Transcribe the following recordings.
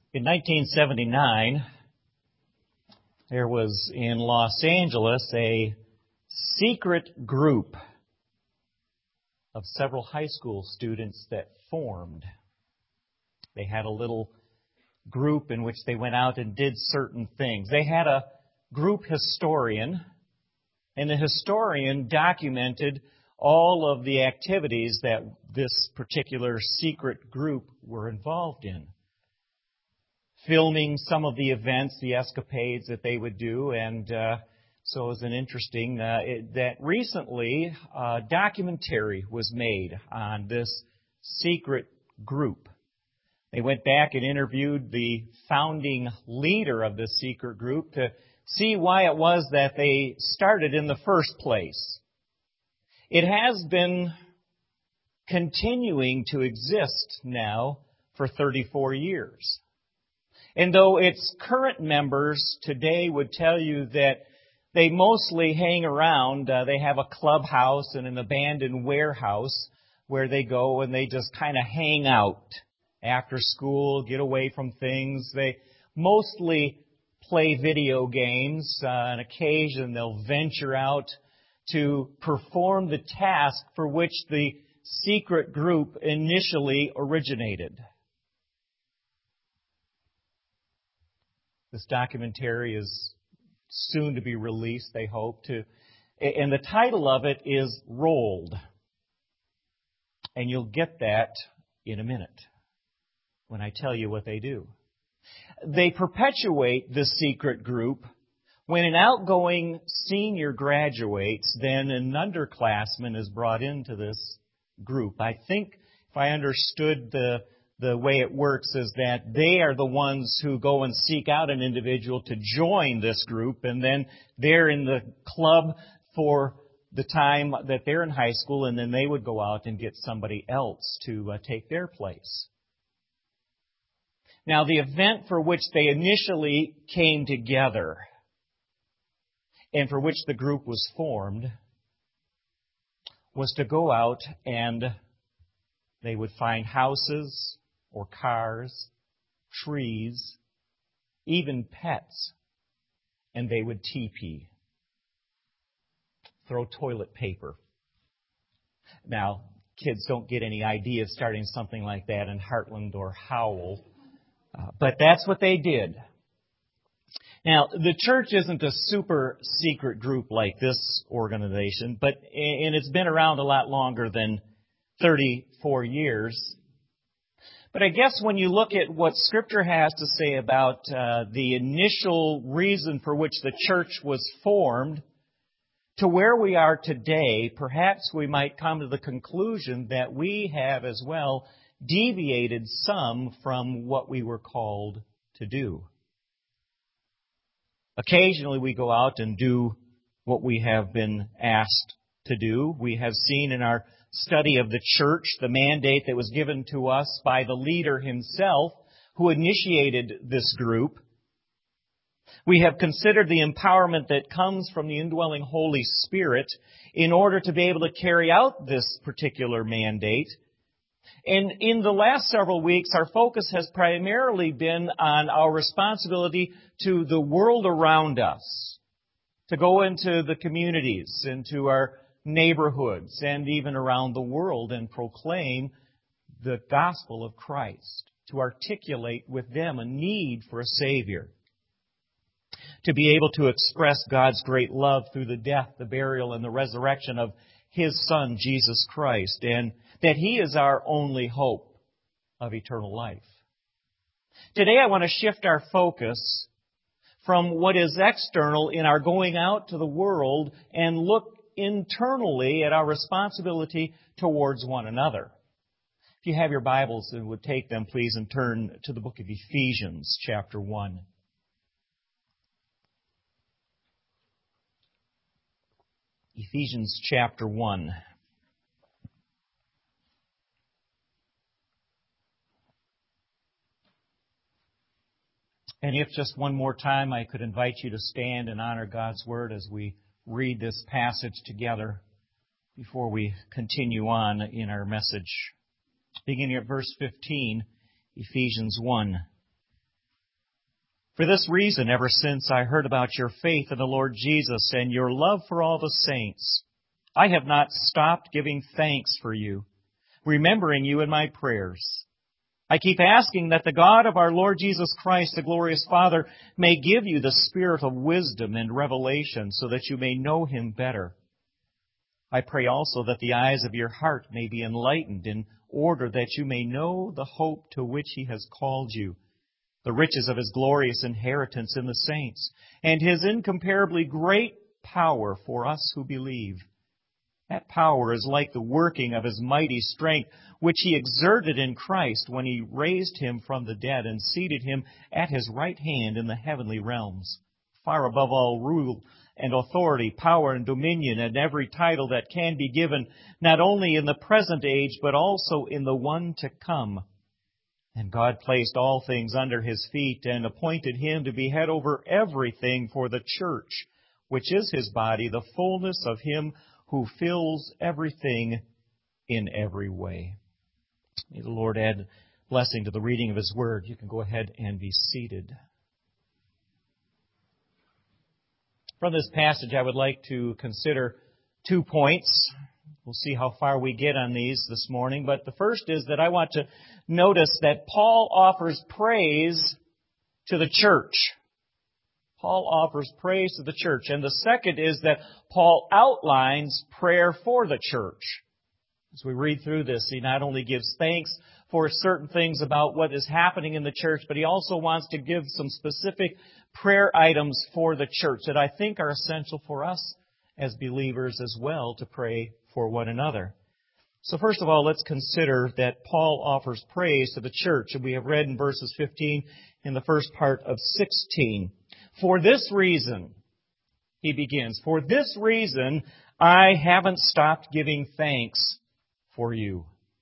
In 1979, there was in Los Angeles a secret group of several high school students that formed. They had a little group in which they went out and did certain things. They had a group historian, and the historian documented all of the activities that this particular secret group were involved in. Filming some of the events, the escapades that they would do, and so it was an interesting that recently a documentary was made on this secret group. They went back and interviewed the founding leader of this secret group to see why it was that they started in the first place. It has been continuing to exist now for 34 years. And though its current members today would tell you that they mostly hang around, they have a clubhouse and an abandoned warehouse where they go and they just kind of hang out after school, get away from things. They mostly play video games. On occasion, they'll venture out to perform the task for which the secret group initially originated. This documentary is soon to be released, they hope, and the title of it is Rolled. And you'll get that in a minute when I tell you what they do. They perpetuate this secret group. When an outgoing senior graduates, then an underclassman is brought into this group. I think if I understood the way it works is that they are the ones who go and seek out an individual to join this group, and then they're in the club for the time that they're in high school, and then they would go out and get somebody else to take their place. Now, the event for which they initially came together and for which the group was formed was to go out and they would find houses or cars, trees, even pets, and they would teepee. Throw toilet paper. Now, kids don't get any idea of starting something like that in Heartland or Howell, but that's what they did. Now, the church isn't a super secret group like this organization, and it's been around a lot longer than 34 years. But I guess when you look at what Scripture has to say about the initial reason for which the church was formed to where we are today, perhaps we might come to the conclusion that we have as well deviated some from what we were called to do. Occasionally we go out and do what we have been asked to do. We have seen in our study of the church the mandate that was given to us by the leader himself who initiated this group. We have considered the empowerment that comes from the indwelling Holy Spirit in order to be able to carry out this particular mandate. And in the last several weeks, our focus has primarily been on our responsibility to the world around us, to go into the communities, into our neighborhoods, and even around the world and proclaim the gospel of Christ, to articulate with them a need for a Savior, to be able to express God's great love through the death, the burial, and the resurrection of His Son, Jesus Christ, and that He is our only hope of eternal life. Today I want to shift our focus from what is external in our going out to the world and look internally at our responsibility towards one another. If you have your Bibles and would take them, please, and turn to the book of Ephesians, chapter 1. Ephesians chapter 1. And if just one more time I could invite you to stand and honor God's Word as we read this passage together before we continue on in our message. Beginning at verse 15, Ephesians 1. For this reason, ever since I heard about your faith in the Lord Jesus and your love for all the saints, I have not stopped giving thanks for you, remembering you in my prayers. I keep asking that the God of our Lord Jesus Christ, the glorious Father, may give you the spirit of wisdom and revelation so that you may know Him better. I pray also that the eyes of your heart may be enlightened in order that you may know the hope to which He has called you, the riches of His glorious inheritance in the saints, and His incomparably great power for us who believe. That power is like the working of His mighty strength, which He exerted in Christ when He raised Him from the dead and seated Him at His right hand in the heavenly realms, far above all rule and authority, power and dominion, and every title that can be given, not only in the present age, but also in the one to come. And God placed all things under His feet and appointed Him to be head over everything for the church, which is His body, the fullness of Him who fills everything in every way. May the Lord add blessing to the reading of His Word. You can go ahead and be seated. From this passage, I would like to consider 2 points. We'll see how far we get on these this morning. But the first is that I want to notice that Paul offers praise to the church. Paul offers praise to the church. And the second is that Paul outlines prayer for the church. As we read through this, he not only gives thanks for certain things about what is happening in the church, but he also wants to give some specific prayer items for the church that I think are essential for us as believers as well to pray for one another. So first of all, let's consider that Paul offers praise to the church. And we have read in verses 15 in the first part of 16. For this reason, he begins, for this reason, I haven't stopped giving thanks for you.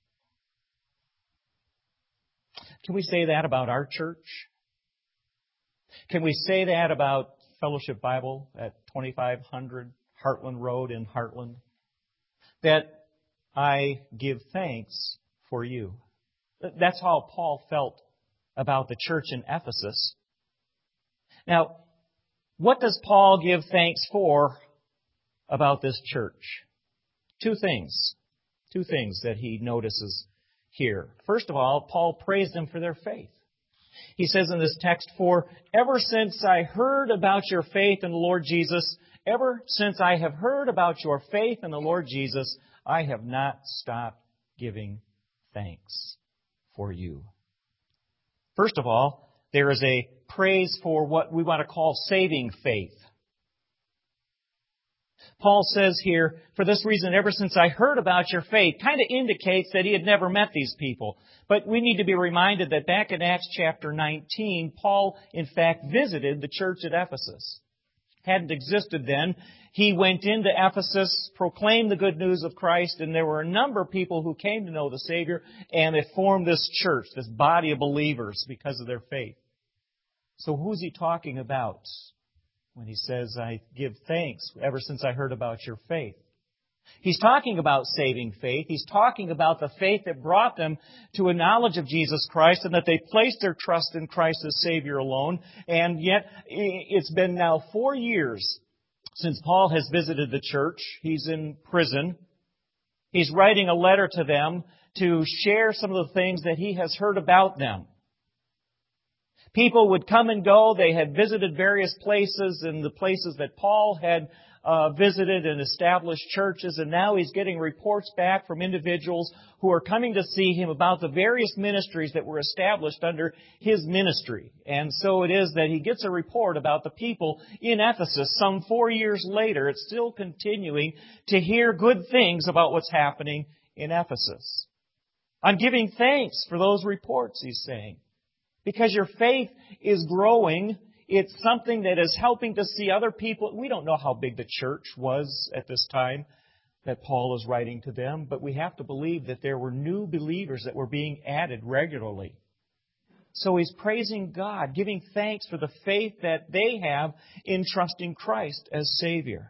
Can we say that about our church? Can we say that about Fellowship Bible at 2500 Heartland Road in Heartland? That I give thanks for you. That's how Paul felt about the church in Ephesus. Now, what does Paul give thanks for about this church? Two things that he notices here. First of all, Paul praised them for their faith. He says in this text, for ever since I heard about your faith in the Lord Jesus, ever since I have heard about your faith in the Lord Jesus, I have not stopped giving thanks for you. First of all, there is a praise for what we want to call saving faith. Paul says here, for this reason, ever since I heard about your faith, kind of indicates that he had never met these people. But we need to be reminded that back in Acts chapter 19, Paul, in fact, visited the church at Ephesus. Hadn't existed then. He went into Ephesus, proclaimed the good news of Christ, and there were a number of people who came to know the Savior, and it formed this church, this body of believers because of their faith. So who's he talking about when he says, I give thanks ever since I heard about your faith? He's talking about saving faith. He's talking about the faith that brought them to a knowledge of Jesus Christ and that they placed their trust in Christ as Savior alone. And yet, it's been now 4 years since Paul has visited the church. He's in prison. He's writing a letter to them to share some of the things that he has heard about them. People would come and go. They had visited various places, and the places that Paul had visited and established churches, and now he's getting reports back from individuals who are coming to see him about the various ministries that were established under his ministry. And so it is that he gets a report about the people in Ephesus. Some 4 years later, it's still continuing to hear good things about what's happening in Ephesus. I'm giving thanks for those reports, he's saying, because your faith is growing. It's something that is helping to see other people. We don't know how big the church was at this time that Paul is writing to them, but we have to believe that there were new believers that were being added regularly. So he's praising God, giving thanks for the faith that they have in trusting Christ as Savior.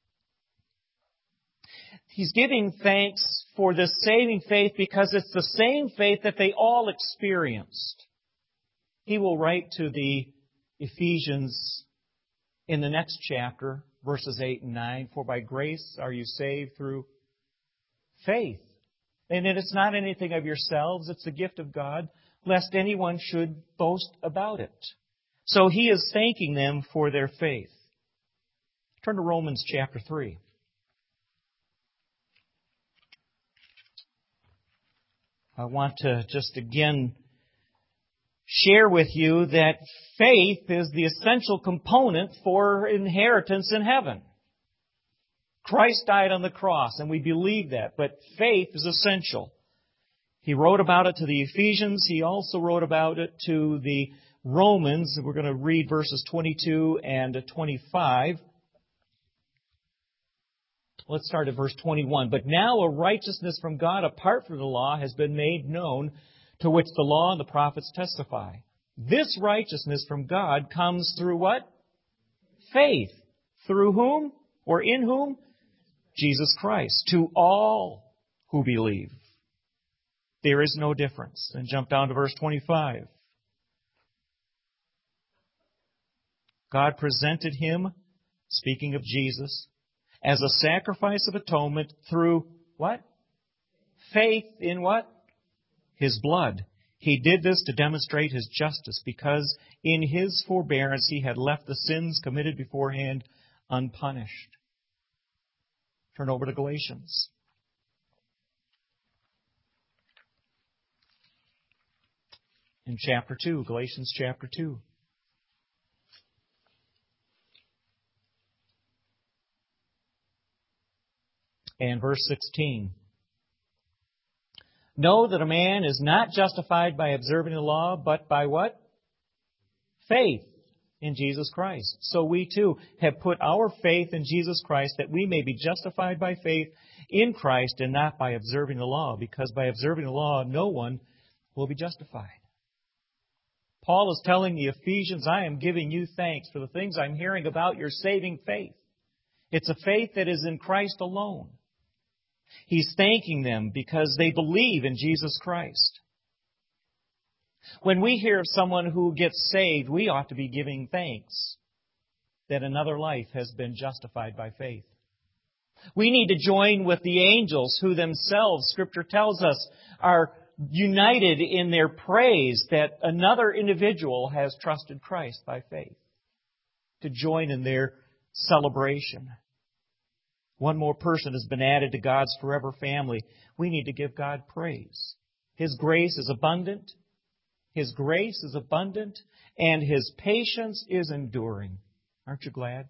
He's giving thanks for this saving faith because it's the same faith that they all experienced. He will write to the Ephesians in the next chapter, verses 8 and 9, for by grace are you saved through faith. And it's not anything of yourselves, it's the gift of God, lest anyone should boast about it. So he is thanking them for their faith. Turn to Romans chapter 3. I want to just again share with you that faith is the essential component for inheritance in heaven. Christ died on the cross, and we believe that, but faith is essential. He wrote about it to the Ephesians. He also wrote about it to the Romans. We're going to read verses 22 and 25. Let's start at verse 21. But now a righteousness from God apart from the law has been made known, to which the law and the prophets testify. This righteousness from God comes through what? Faith. Through whom? Or in whom? Jesus Christ. To all who believe. There is no difference. Then jump down to verse 25. God presented Him, speaking of Jesus, as a sacrifice of atonement through what? Faith in what? His blood. He did this to demonstrate His justice, because in His forbearance He had left the sins committed beforehand unpunished. Turn over to Galatians. In chapter 2, Galatians chapter 2. And verse 16. Know that a man is not justified by observing the law, but by what? Faith in Jesus Christ. So we too have put our faith in Jesus Christ, that we may be justified by faith in Christ and not by observing the law, because by observing the law no one will be justified. Paul is telling the Ephesians, I am giving you thanks for the things I'm hearing about your saving faith. It's a faith that is in Christ alone. He's thanking them because they believe in Jesus Christ. When we hear of someone who gets saved, we ought to be giving thanks that another life has been justified by faith. We need to join with the angels who themselves, Scripture tells us, are united in their praise that another individual has trusted Christ by faith, to join in their celebration. One more person has been added to God's forever family. We need to give God praise. His grace is abundant. His grace is abundant, and His patience is enduring. Aren't you glad?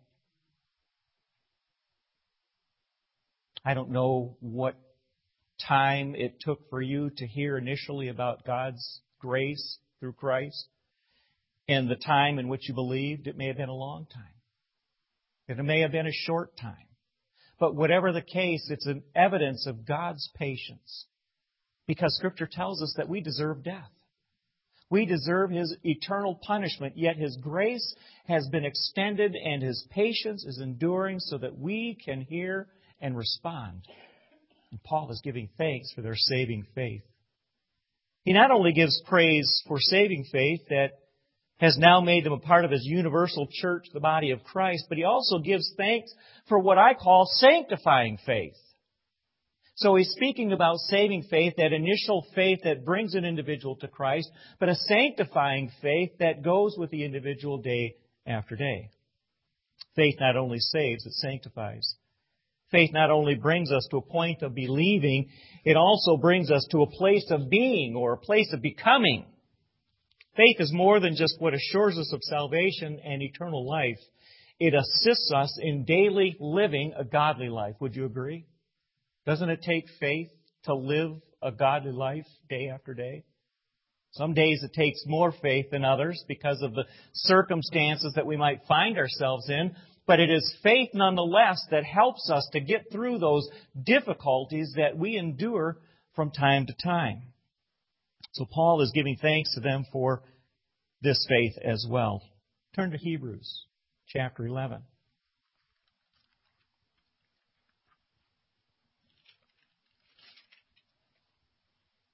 I don't know what time it took for you to hear initially about God's grace through Christ, and the time in which you believed. It may have been a long time. It may have been a short time. But whatever the case, it's an evidence of God's patience. Because Scripture tells us that we deserve death. We deserve His eternal punishment, yet His grace has been extended and His patience is enduring so that we can hear and respond. And Paul is giving thanks for their saving faith. He not only gives praise for saving faith that has now made them a part of His universal church, the body of Christ, but He also gives thanks for what I call sanctifying faith. So He's speaking about saving faith, that initial faith that brings an individual to Christ, but a sanctifying faith that goes with the individual day after day. Faith not only saves, it sanctifies. Faith not only brings us to a point of believing, it also brings us to a place of being, or a place of becoming. Faith is more than just what assures us of salvation and eternal life. It assists us in daily living a godly life. Would you agree? Doesn't it take faith to live a godly life day after day? Some days it takes more faith than others because of the circumstances that we might find ourselves in. But it is faith nonetheless that helps us to get through those difficulties that we endure from time to time. So Paul is giving thanks to them for this faith as well. Turn to Hebrews chapter 11.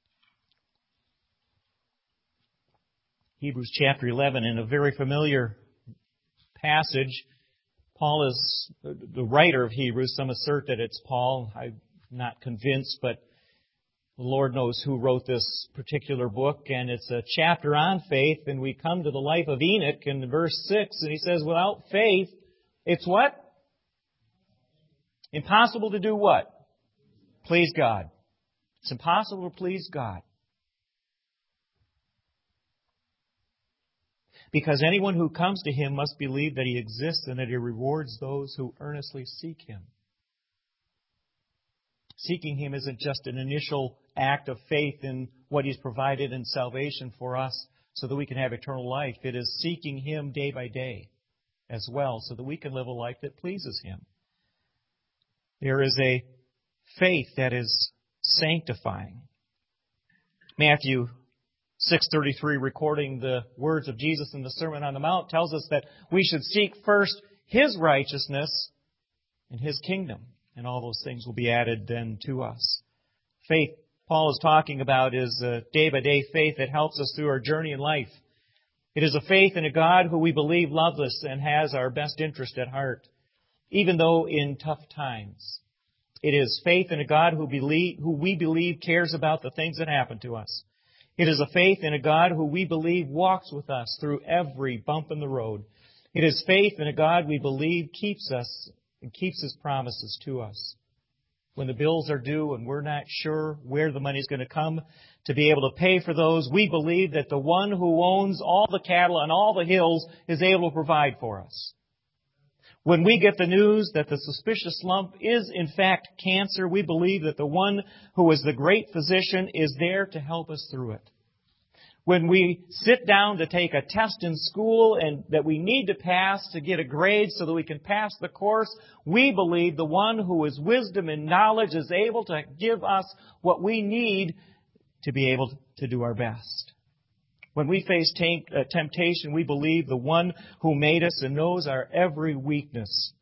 Hebrews chapter 11, in a very familiar passage. Paul is the writer of Hebrews. Some assert that it's Paul. I'm not convinced, but the Lord knows who wrote this particular book, and it's a chapter on faith, and we come to the life of Enoch in verse 6, and he says, without faith, it's what? Impossible to do what? Please God. It's impossible to please God. Because anyone who comes to Him must believe that He exists and that He rewards those who earnestly seek Him. Seeking Him isn't just an initial act of faith in what He's provided in salvation for us so that we can have eternal life. It is seeking Him day by day as well so that we can live a life that pleases Him. There is a faith that is sanctifying. Matthew 6:33, recording the words of Jesus in the Sermon on the Mount, tells us that we should seek first His righteousness and His kingdom, and all those things will be added then to us. Faith Paul is talking about is a day-by-day faith that helps us through our journey in life. It is a faith in a God who we believe loves us and has our best interest at heart, even though in tough times. It is faith in a God who we believe cares about the things that happen to us. It is a faith in a God who we believe walks with us through every bump in the road. It is faith in a God we believe keeps us and keeps His promises to us. When the bills are due and we're not sure where the money's going to come to be able to pay for those, we believe that the one who owns all the cattle on all the hills is able to provide for us. When we get the news that the suspicious lump is in fact cancer, we believe that the one who is the great physician is there to help us through it. When we sit down to take a test in school and that we need to pass to get a grade so that we can pass the course, we believe the one who is wisdom and knowledge is able to give us what we need to be able to do our best. When we face temptation, we believe the one who made us and knows our every weakness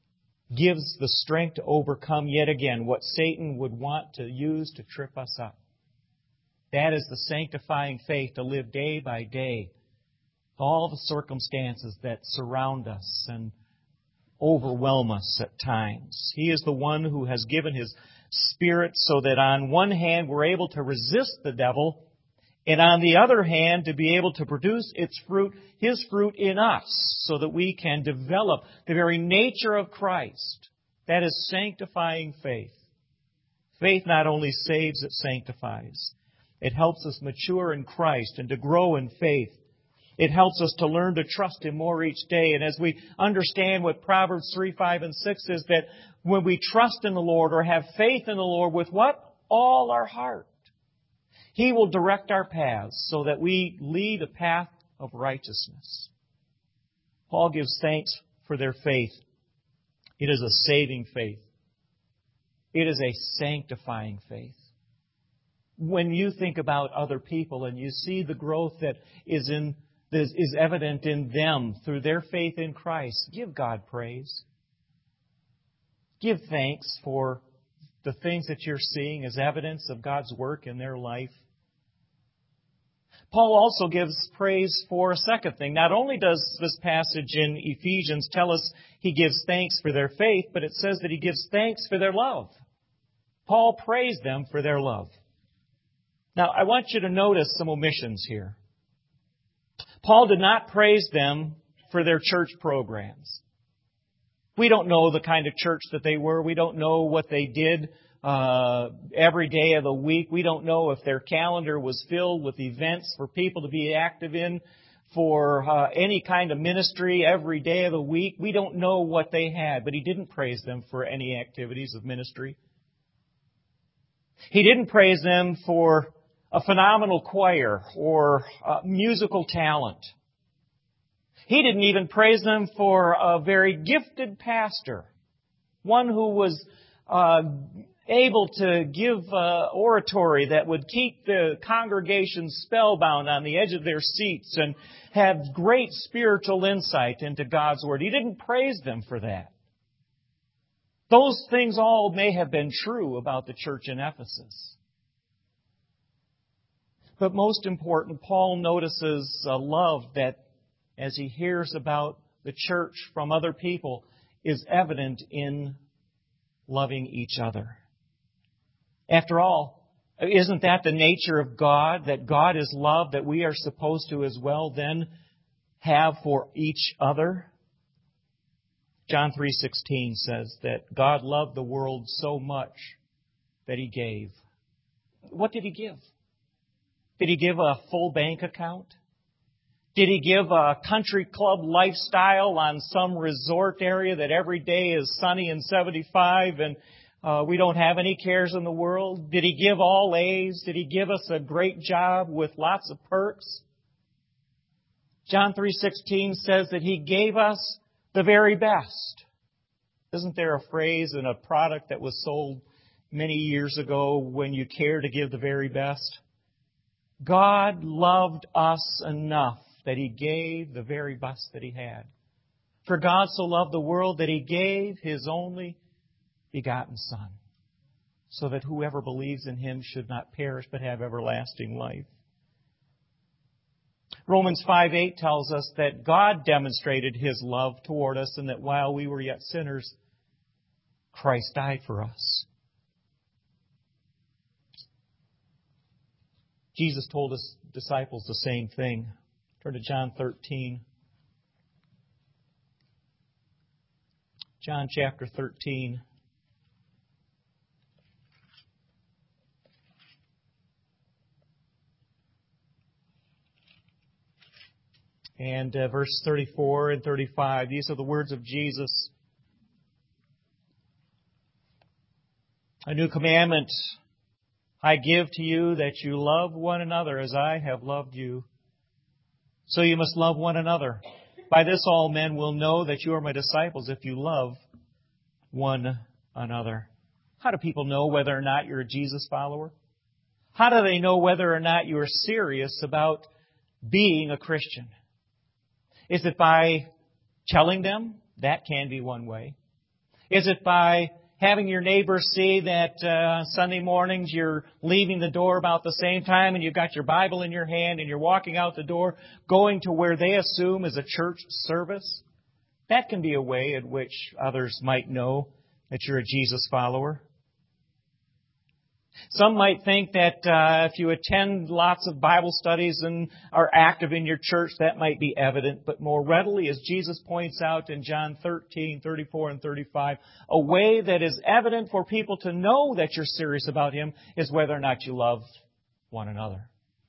gives the strength to overcome yet again what Satan would want to use to trip us up. That is the sanctifying faith, to live day by day all the circumstances that surround us and overwhelm us at times. He is the one who has given His Spirit so that on one hand we're able to resist the devil, and on the other hand, to be able to produce His fruit in us, so that we can develop the very nature of Christ. That is sanctifying faith. Faith not only saves, it sanctifies. It helps us mature in Christ and to grow in faith. It helps us to learn to trust Him more each day. And as we understand what Proverbs 3, 5, and 6 is, that when we trust in the Lord or have faith in the Lord with what? All our heart, He will direct our paths so that we lead a path of righteousness. Paul gives thanks for their faith. It is a saving faith. It is a sanctifying faith. When you think about other people and you see the growth that is evident in them through their faith in Christ, give God praise. Give thanks for the things that you're seeing as evidence of God's work in their life. Paul also gives praise for a second thing. Not only does this passage in Ephesians tell us he gives thanks for their faith, but it says that he gives thanks for their love. Paul praised them for their love. Now, I want you to notice some omissions here. Paul did not praise them for their church programs. We don't know the kind of church that they were. We don't know what they did every day of the week. We don't know if their calendar was filled with events for people to be active in, for any kind of ministry every day of the week. We don't know what they had, but he didn't praise them for any activities of ministry. He didn't praise them for a phenomenal choir or musical talent. He didn't even praise them for a very gifted pastor, one who was able to give oratory that would keep the congregation spellbound on the edge of their seats and have great spiritual insight into God's Word. He didn't praise them for that. Those things all may have been true about the church in Ephesus. But most important, Paul notices a love that, as he hears about the church from other people is evident in loving each other. After all, isn't that the nature of God, that God is love, that we are supposed to as well then have for each other? John 3:16 says that God loved the world so much that He gave. What did He give? Did He give a full bank account? Did He give a country club lifestyle on some resort area that every day is sunny and 75 and we don't have any cares in the world? Did He give all A's? Did He give us a great job with lots of perks? John 3:16 says that He gave us the very best. Isn't there a phrase in a product that was sold many years ago, when you care to give the very best? God loved us enough that He gave the very best that He had. For God so loved the world that He gave His only begotten Son, so that whoever believes in Him should not perish but have everlasting life. Romans 5:8 tells us that God demonstrated His love toward us, and that while we were yet sinners, Christ died for us. Jesus told His disciples the same thing. Turn to John 13. John chapter 13. And verse 34 and 35, these are the words of Jesus. A new commandment I give to you, that you love one another as I have loved you. So you must love one another. By this all men will know that you are my disciples, if you love one another. How do people know whether or not you're a Jesus follower? How do they know whether or not you are serious about being a Christian? Is it by telling them? That can be one way. Is it by having your neighbors see that Sunday mornings you're leaving the door about the same time and you've got your Bible in your hand and you're walking out the door going to where they assume is a church service? That can be a way in which others might know that you're a Jesus follower. Some might think that if you attend lots of Bible studies and are active in your church, that might be evident. But more readily, as Jesus points out in John 13, 34 and 35, a way that is evident for people to know that you're serious about Him is whether or not you love one another.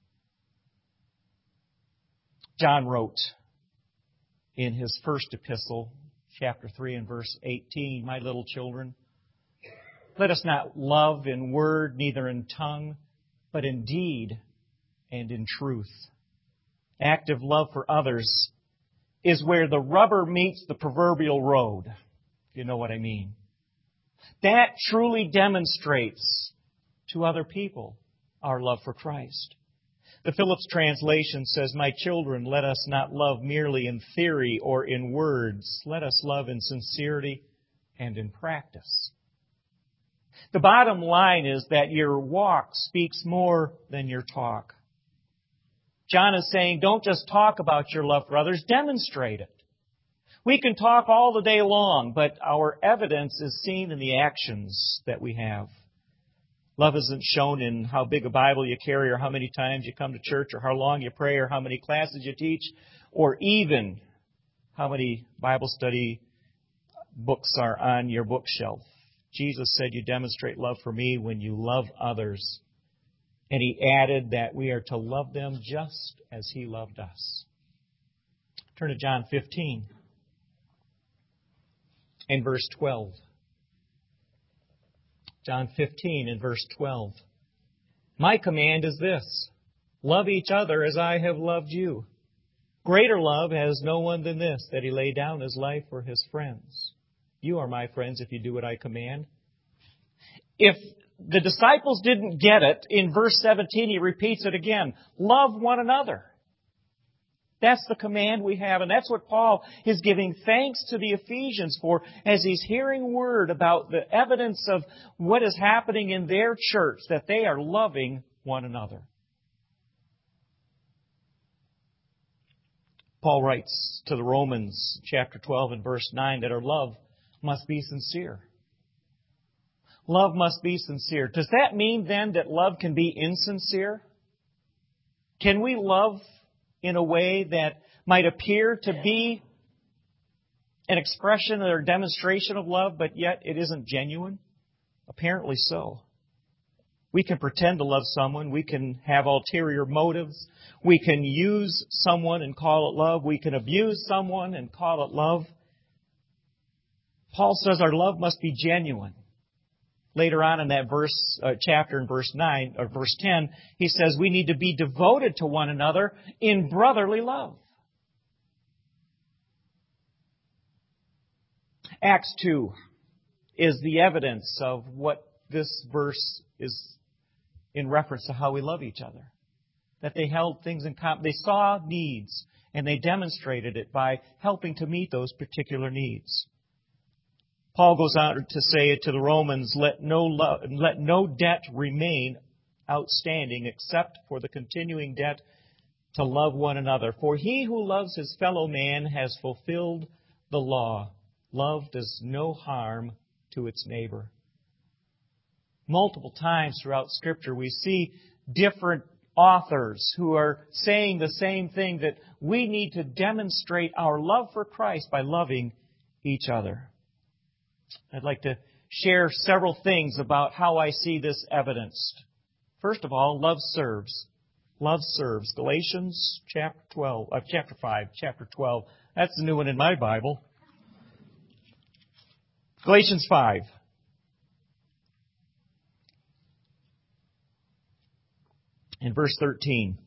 John wrote in his first epistle, chapter 3 and verse 18, "My little children, let us not love in word, neither in tongue, but in deed and in truth." Active love for others is where the rubber meets the proverbial road. You know what I mean. That truly demonstrates to other people our love for Christ. The Phillips translation says, "My children, let us not love merely in theory or in words. Let us love in sincerity and in practice." The bottom line is that your walk speaks more than your talk. John is saying, don't just talk about your love for others, demonstrate it. We can talk all the day long, but our evidence is seen in the actions that we have. Love isn't shown in how big a Bible you carry, or how many times you come to church, or how long you pray, or how many classes you teach, or even how many Bible study books are on your bookshelf. Jesus said, "You demonstrate love for me when you love others." And He added that we are to love them just as He loved us. Turn to John 15 and verse 12. John 15 and verse 12. "My command is this: love each other as I have loved you. Greater love has no one than this, that He lay down His life for His friends. You are my friends if you do what I command." If the disciples didn't get it, in verse 17 He repeats it again. Love one another. That's the command we have, and that's what Paul is giving thanks to the Ephesians for as he's hearing word about the evidence of what is happening in their church, that they are loving one another. Paul writes to the Romans, chapter 12 and verse 9, that our love must be sincere. Love must be sincere. Does that mean then that love can be insincere? Can we love in a way that might appear to be an expression or demonstration of love, but yet it isn't genuine? Apparently so. We can pretend to love someone. We can have ulterior motives. We can use someone and call it love. We can abuse someone and call it love. Paul says our love must be genuine. Later on in that chapter in verse 9 or verse 10, he says we need to be devoted to one another in brotherly love. Acts 2 is the evidence of what this verse is in reference to how we love each other. That they held things in common. They saw needs, and they demonstrated it by helping to meet those particular needs. Paul goes on to say to the Romans, let no debt remain outstanding except for the continuing debt to love one another. For he who loves his fellow man has fulfilled the law. Love does no harm to its neighbor. Multiple times throughout Scripture we see different authors who are saying the same thing, that we need to demonstrate our love for Christ by loving each other. I'd like to share several things about how I see this evidenced. First of all, love serves. Love serves. Galatians chapter 5, chapter 12. That's the new one in my Bible. Galatians 5. In verse 13.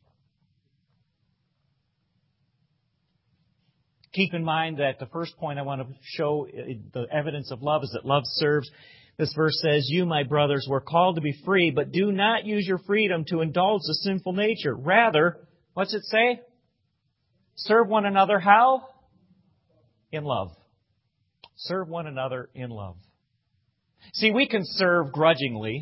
Keep in mind that the first point I want to show the evidence of love is that love serves. This verse says, you, my brothers, were called to be free, but do not use your freedom to indulge the sinful nature. Rather, what's it say? Serve one another how? In love. Serve one another in love. See, we can serve grudgingly.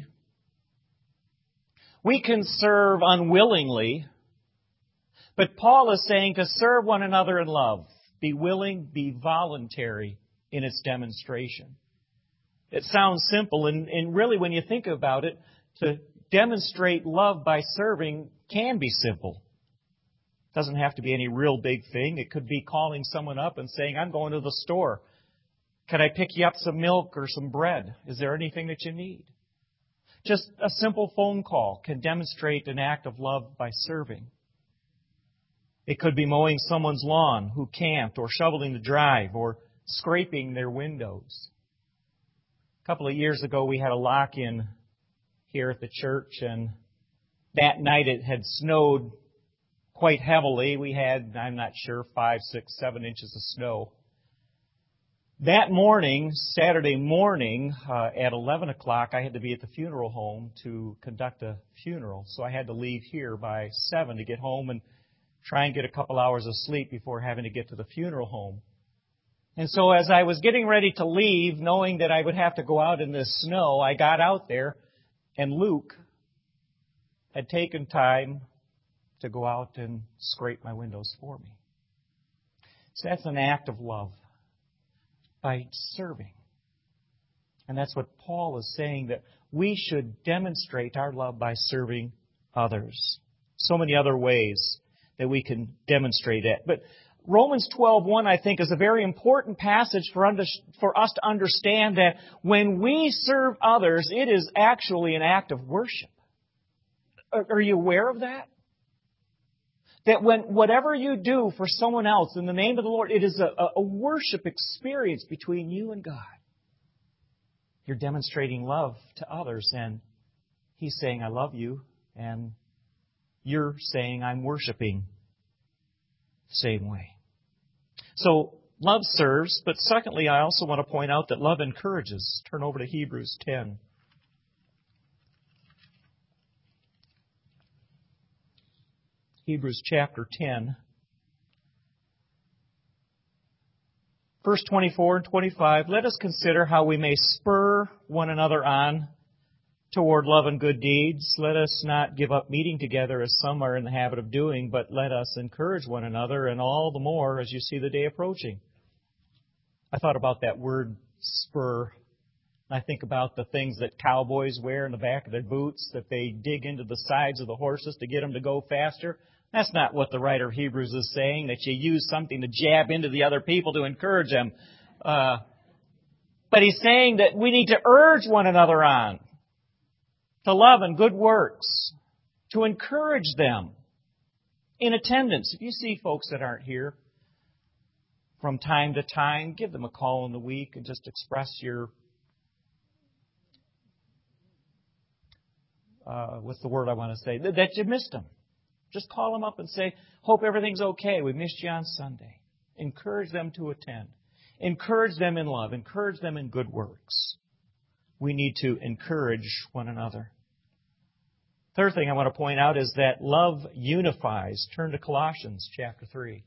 We can serve unwillingly. But Paul is saying to serve one another in love. Be willing, be voluntary in its demonstration. It sounds simple, and really when you think about it, to demonstrate love by serving can be simple. It doesn't have to be any real big thing. It could be calling someone up and saying, I'm going to the store. Can I pick you up some milk or some bread? Is there anything that you need? Just a simple phone call can demonstrate an act of love by serving. It could be mowing someone's lawn who camped, or shoveling the drive, or scraping their windows. A couple of years ago, we had a lock-in here at the church, and that night it had snowed quite heavily. We had, I'm not sure, 5, 6, 7 inches of snow. That morning, Saturday morning, at 11 o'clock, I had to be at the funeral home to conduct a funeral. So I had to leave here by 7 to get home and try and get a couple hours of sleep before having to get to the funeral home. And so as I was getting ready to leave, knowing that I would have to go out in this snow, I got out there, and Luke had taken time to go out and scrape my windows for me. So that's an act of love by serving. And that's what Paul is saying, that we should demonstrate our love by serving others. So many other ways that we can demonstrate it. But Romans 12:1, I think, is a very important passage for us to understand that when we serve others, it is actually an act of worship. Are you aware of that? That whatever you do for someone else in the name of the Lord, it is a worship experience between you and God. You're demonstrating love to others, and He's saying, I love you, and you're saying, I'm worshiping the same way. So, love serves, but secondly, I also want to point out that love encourages. Turn over to Hebrews 10. Hebrews chapter 10. Verse 24 and 25, let us consider how we may spur one another on toward love and good deeds. Let us not give up meeting together as some are in the habit of doing, but let us encourage one another, and all the more as you see the day approaching. I thought about that word spur. I think about the things that cowboys wear in the back of their boots, that they dig into the sides of the horses to get them to go faster. That's not what the writer of Hebrews is saying, that you use something to jab into the other people to encourage them. But he's saying that we need to urge one another on to love and good works, to encourage them in attendance. If you see folks that aren't here from time to time, give them a call in the week and just express your, what's the word I want to say, that you missed them. Just call them up and say, hope everything's okay. We missed you on Sunday. Encourage them to attend. Encourage them in love. Encourage them in good works. We need to encourage one another. Third thing I want to point out is that love unifies. Turn to Colossians chapter 3.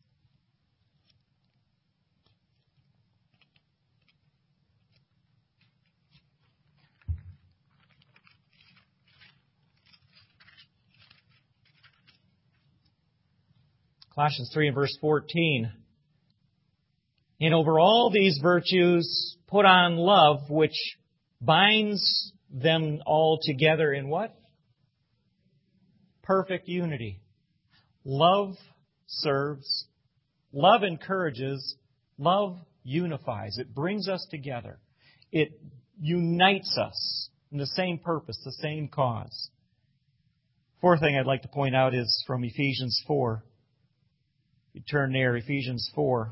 Colossians 3 and verse 14. And over all these virtues, put on love, which binds them all together in what? Perfect unity. Love serves. Love encourages. Love unifies. It brings us together. It unites us in the same purpose, the same cause. Fourth thing I'd like to point out is from Ephesians 4. You turn there, Ephesians 4.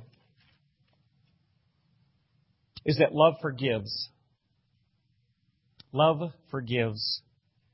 Is that love forgives. Love forgives.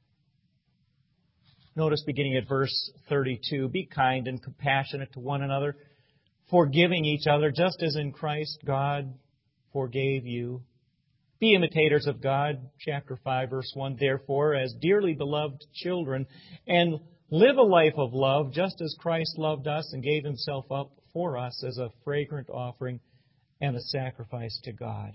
Notice beginning at verse 32, be kind and compassionate to one another, forgiving each other, just as in Christ God forgave you. Be imitators of God, chapter 5, verse 1, therefore, as dearly beloved children, and live a life of love, just as Christ loved us and gave Himself up for us as a fragrant offering and a sacrifice to God.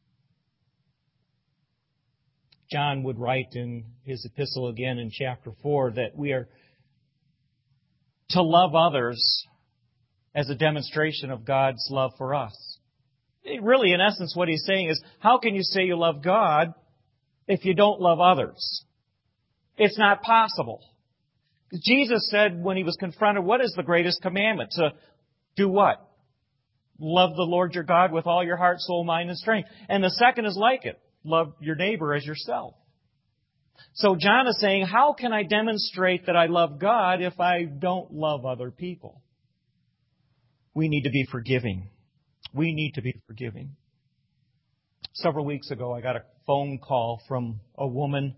John would write in his epistle again in chapter 4 that we are to love others as a demonstration of God's love for us. Really, in essence, what he's saying is, how can you say you love God if you don't love others? It's not possible. Jesus said when He was confronted, what is the greatest commandment? To do what? Love the Lord your God with all your heart, soul, mind, and strength. And the second is like it. Love your neighbor as yourself. So John is saying, how can I demonstrate that I love God if I don't love other people? We need to be forgiving. We need to be forgiving. Several weeks ago, I got a phone call from a woman.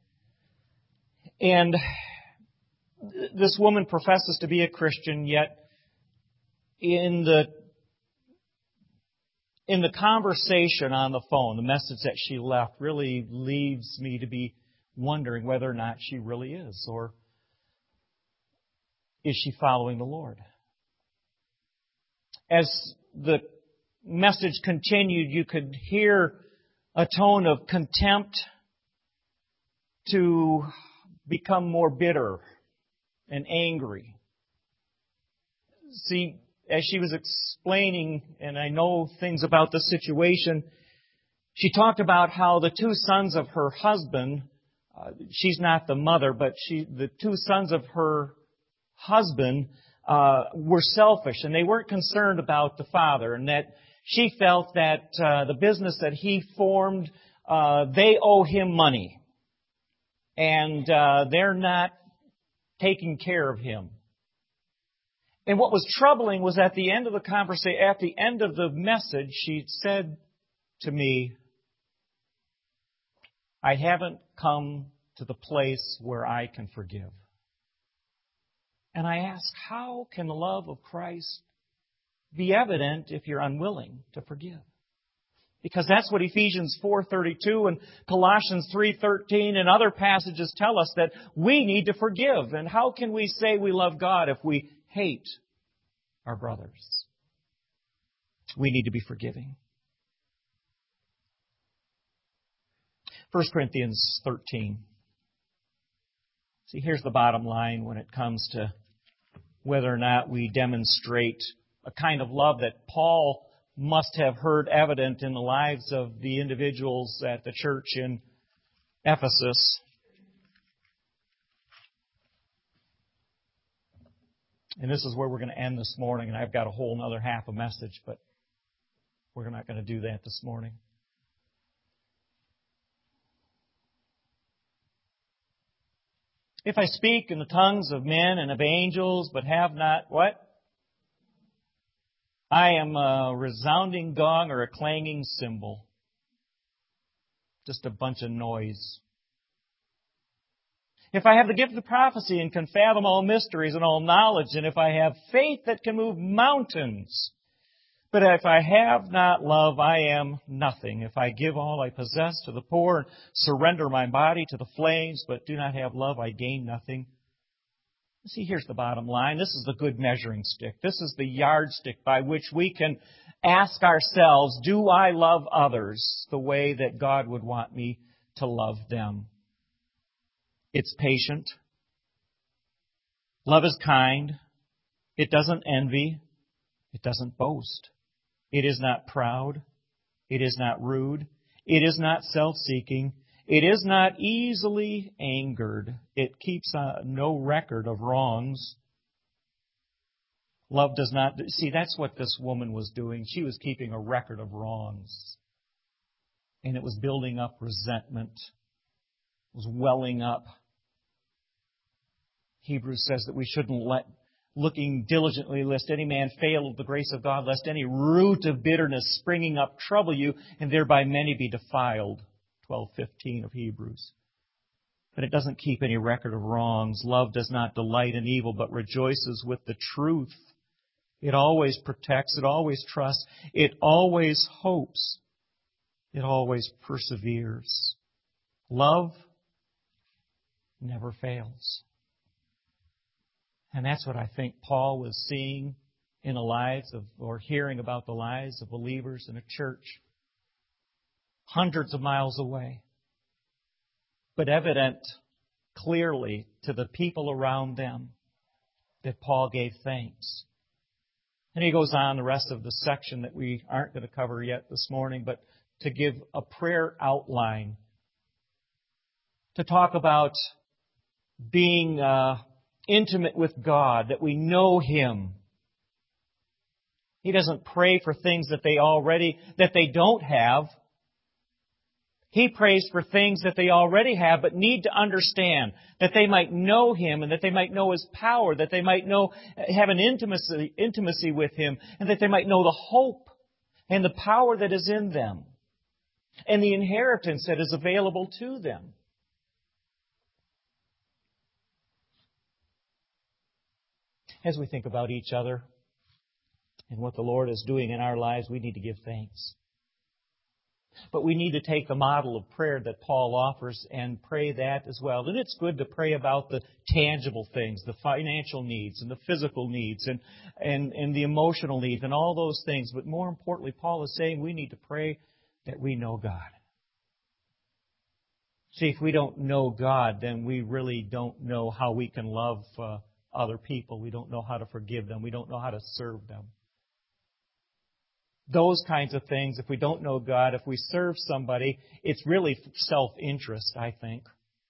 And this woman professes to be a Christian, yet in the conversation on the phone, the message that she left really leaves me to be wondering whether or not she really is, or is she following the Lord? As the message continued, you could hear a tone of contempt to become more bitter and angry. See, as she was explaining, and I know things about the situation, she talked about how the two sons of her husband, she's not the mother, but the two sons of her husband were selfish, and they weren't concerned about the father, and that she felt that the business that he formed, they owe him money, and they're not taking care of him. And what was troubling was at the end of the conversation, at the end of the message, she said to me, I haven't come to the place where I can forgive. And I asked, how can the love of Christ be evident if you're unwilling to forgive? Because that's what Ephesians 4:32 and Colossians 3:13 and other passages tell us, that we need to forgive. And how can we say we love God if we hate our brothers? We need to be forgiving. 1 Corinthians 13. See, here's the bottom line when it comes to whether or not we demonstrate a kind of love that Paul must have heard evident in the lives of the individuals at the church in Ephesus. And this is where we're going to end this morning, and I've got a whole other half a message, but we're not going to do that this morning. If I speak in the tongues of men and of angels, but have not what? I am a resounding gong or a clanging cymbal. Just a bunch of noise. If I have the gift of prophecy and can fathom all mysteries and all knowledge, and if I have faith that can move mountains, but if I have not love, I am nothing. If I give all I possess to the poor and surrender my body to the flames, but do not have love, I gain nothing. See, here's the bottom line. This is the good measuring stick. This is the yardstick by which we can ask ourselves, do I love others the way that God would want me to love them? It's patient. Love is kind. It doesn't envy. It doesn't boast. It is not proud. It is not rude. It is not self-seeking. It is not easily angered. It keeps no record of wrongs. Love does not... See, that's what this woman was doing. She was keeping a record of wrongs. And it was building up resentment. It was welling up. Hebrews says that we shouldn't let looking diligently lest any man fail of the grace of God, lest any root of bitterness springing up trouble you, and thereby many be defiled. 12:15 of Hebrews. But it doesn't keep any record of wrongs. Love does not delight in evil, but rejoices with the truth. It always protects. It always trusts. It always hopes. It always perseveres. Love never fails. And that's what I think Paul was seeing in the lives of, or hearing about the lives of believers in a church hundreds of miles away, but evident clearly to the people around them that Paul gave thanks. And he goes on the rest of the section that we aren't going to cover yet this morning, but to give a prayer outline, to talk about being intimate with God, that we know Him. He doesn't pray for things that they don't have. He prays for things that they already have, but need to understand, that they might know Him and that they might know His power, that they might have an intimacy with Him, and that they might know the hope and the power that is in them and the inheritance that is available to them. As we think about each other and what the Lord is doing in our lives, we need to give thanks. But we need to take the model of prayer that Paul offers and pray that as well. And it's good to pray about the tangible things, the financial needs and the physical needs and the emotional needs and all those things. But more importantly, Paul is saying we need to pray that we know God. See, if we don't know God, then we really don't know how we can love other people. We don't know how to forgive them. We don't know how to serve them. Those kinds of things, if we don't know God, if we serve somebody, it's really self-interest, I think.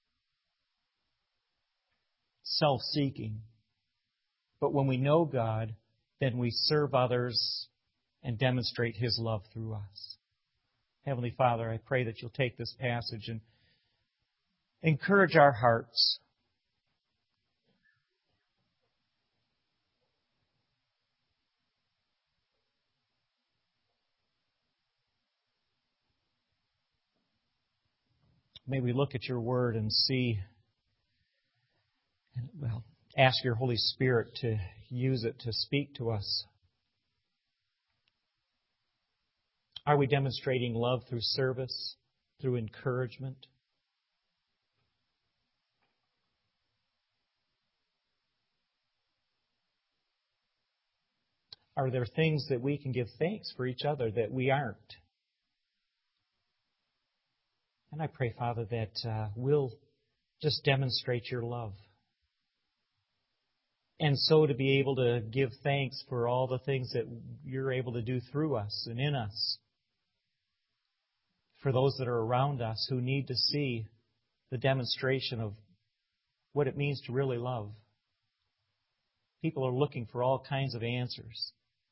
Self-seeking. But when we know God, then we serve others and demonstrate His love through us. Heavenly Father, I pray that You'll take this passage and encourage our hearts. May we look at Your Word and see, ask Your Holy Spirit to use it to speak to us. Are we demonstrating love through service, through encouragement? Are there things that we can give thanks for each other that we aren't? And I pray, Father, that we'll just demonstrate your love. And so to be able to give thanks for all the things that you're able to do through us and in us. For those that are around us who need to see the demonstration of what it means to really love. People are looking for all kinds of answers.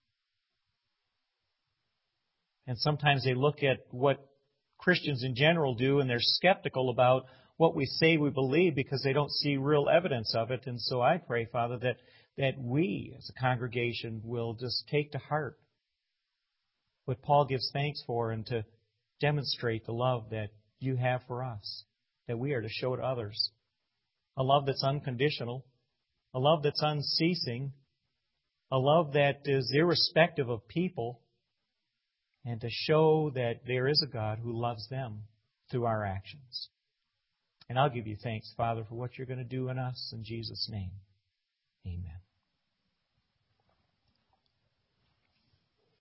And sometimes they look at what Christians in general do and they're skeptical about what we say we believe because they don't see real evidence of it. And so I pray, Father, that we as a congregation will just take to heart what Paul gives thanks for and to demonstrate the love that you have for us, that we are to show to others. A love that's unconditional, a love that's unceasing, a love that is irrespective of people, and to show that there is a God who loves them through our actions. And I'll give you thanks, Father, for what you're going to do in us. In Jesus' name, amen.